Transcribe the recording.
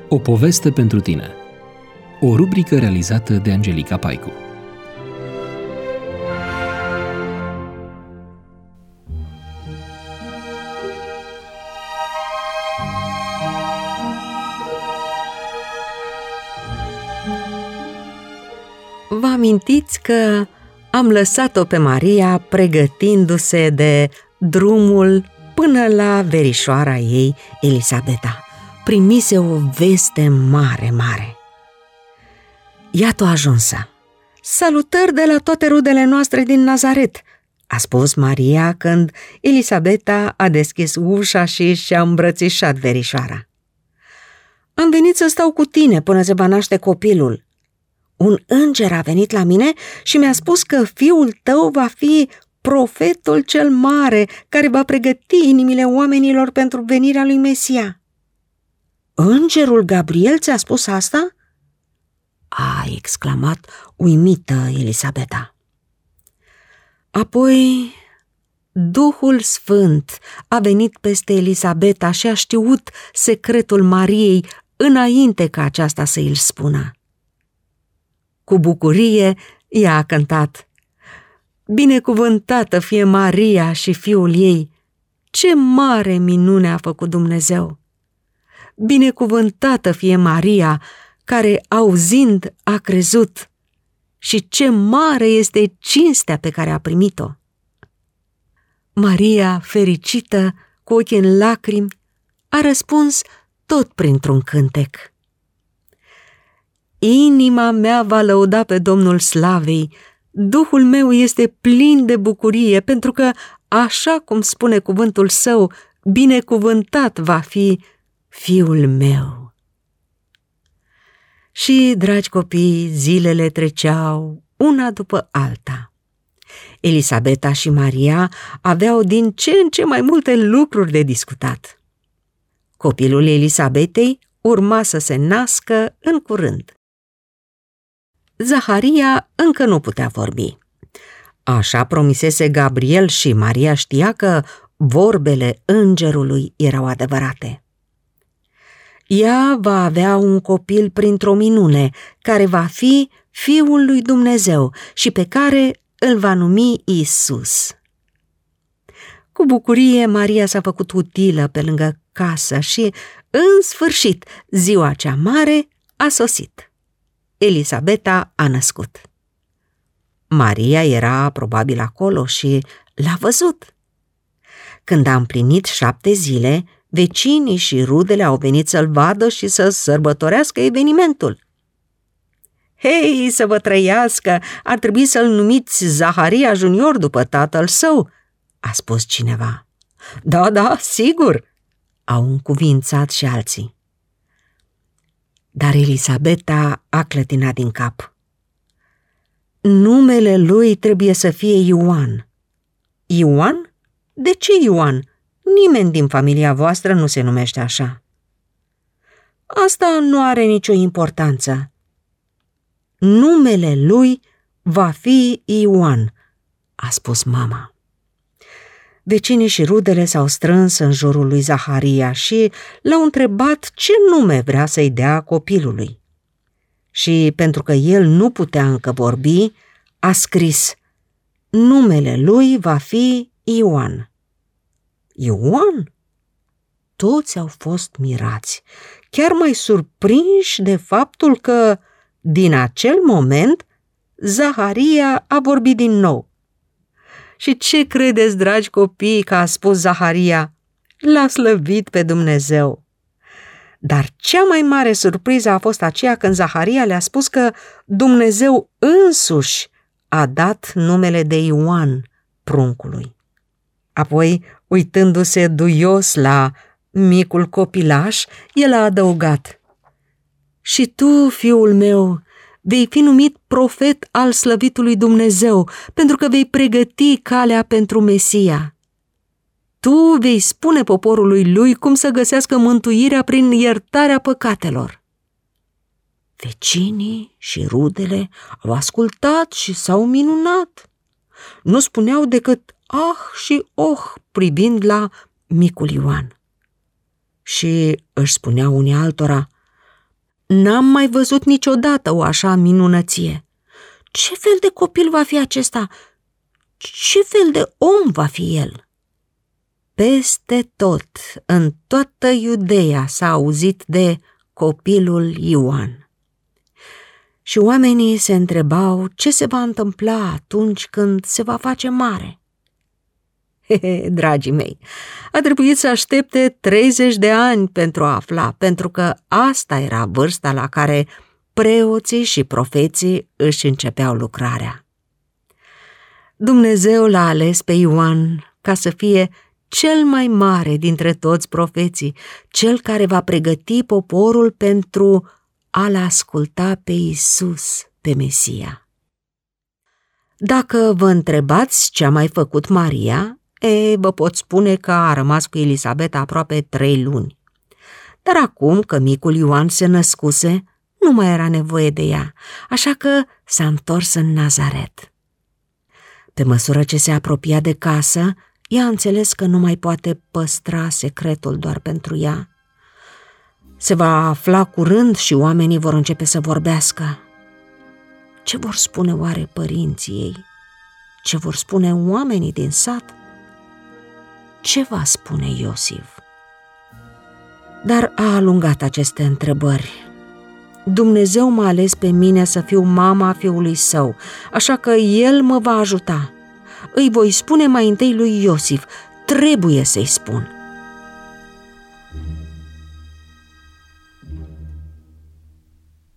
O poveste pentru tine. O rubrică realizată de Angelica Paicu. Vă amintiți că am lăsat-o pe Maria pregătindu-se de drumul până la verișoara ei, Elisabeta. Primise o veste mare. Iată-o ajunsă. Salutări de la toate rudele noastre din Nazaret, a spus Maria când Elisabeta a deschis ușa și și-a îmbrățișat verișoara. Am venit să stau cu tine până se va naște copilul. Un înger a venit la mine și mi-a spus că fiul tău va fi profetul cel mare care va pregăti inimile oamenilor pentru venirea lui Mesia. Îngerul Gabriel ți-a spus asta? A exclamat uimită Elisabeta. Apoi Duhul Sfânt a venit peste Elisabeta și a știut secretul Mariei înainte ca aceasta să îl spună. Cu bucurie ea a cântat: Binecuvântată fie Maria și fiul ei! Ce mare minune a făcut Dumnezeu! Binecuvântată fie Maria, care, auzind, a crezut, și ce mare este cinstea pe care a primit-o! Maria, fericită, cu ochii în lacrimi, a răspuns tot printr-un cântec: Inima mea va lăuda pe Domnul Slavei, Duhul meu este plin de bucurie, pentru că, așa cum spune cuvântul său, binecuvântat va fi fiul meu. Și, dragi copii, zilele treceau una după alta. Elisabeta și Maria aveau din ce în ce mai multe lucruri de discutat. Copilul Elisabetei urma să se nască în curând. Zaharia încă nu putea vorbi. Așa promisese Gabriel și Maria știa că vorbele îngerului erau adevărate. Ea va avea un copil printr-o minune, care va fi Fiul lui Dumnezeu și pe care îl va numi Iisus. Cu bucurie, Maria s-a făcut utilă pe lângă casă și, în sfârșit, ziua cea mare a sosit. Elisabeta a născut. Maria era probabil acolo și l-a văzut. Când a împlinit 7 zile, vecinii și rudele au venit să-l vadă și să sărbătorească evenimentul. Hei, să vă trăiască, ar trebui să-l numiți Zaharia Junior după tatăl său, a spus cineva. Da, sigur, au încuvințat și alții. Dar Elisabeta a clătinat din cap. Numele lui trebuie să fie Ioan. Ioan? De ce Ioan? Nimeni din familia voastră nu se numește așa. Asta nu are nicio importanță. Numele lui va fi Ioan, a spus mama. Vecinii și rudele s-au strâns în jurul lui Zaharia și l-au întrebat ce nume vrea să-i dea copilului. Și pentru că el nu putea încă vorbi, a scris: numele lui va fi Ioan. Ioan? Toți au fost mirați, chiar mai surprinși de faptul că, din acel moment, Zaharia a vorbit din nou. Și ce credeți, dragi copii, că a spus Zaharia? L-a slăvit pe Dumnezeu. Dar cea mai mare surpriză a fost aceea când Zaharia le-a spus că Dumnezeu însuși a dat numele de Ioan pruncului. Apoi, uitându-se duios la micul copilaș, el a adăugat: Și tu, fiul meu, vei fi numit profet al slăvitului Dumnezeu, pentru că vei pregăti calea pentru Mesia. Tu vei spune poporului lui cum să găsească mântuirea prin iertarea păcatelor. Vecinii și rudele au ascultat și s-au minunat. Nu spuneau decât ah și oh privind la micul Ioan. Și își spuneau unii altora: N-am mai văzut niciodată o așa minunăție. Ce fel de copil va fi acesta? Ce fel de om va fi el?" Peste tot, în toată Iudeea s-a auzit de copilul Ioan. Și oamenii se întrebau ce se va întâmpla atunci când se va face mare. Dragii mei, a trebuit să aștepte 30 de ani pentru a afla, pentru că asta era vârsta la care preoții și profeții își începeau lucrarea. Dumnezeu l-a ales pe Ioan ca să fie cel mai mare dintre toți profeții, cel care va pregăti poporul pentru a-L asculta pe Iisus, pe Mesia. Dacă vă întrebați ce a mai făcut Maria, vă pot spune că a rămas cu Elisabeta aproape 3 luni. Dar acum că micul Ioan se născuse, nu mai era nevoie de ea, așa că s-a întors în Nazaret. Pe măsură ce se apropia de casă, ea a înțeles că nu mai poate păstra secretul doar pentru ea. Se va afla curând și oamenii vor începe să vorbească. Ce vor spune oare părinții ei? Ce vor spune oamenii din sat? Ce va spune Iosif? Dar a alungat aceste întrebări. Dumnezeu m-a ales pe mine să fiu mama fiului său, așa că el mă va ajuta. Îi voi spune mai întâi lui Iosif, trebuie să-i spun.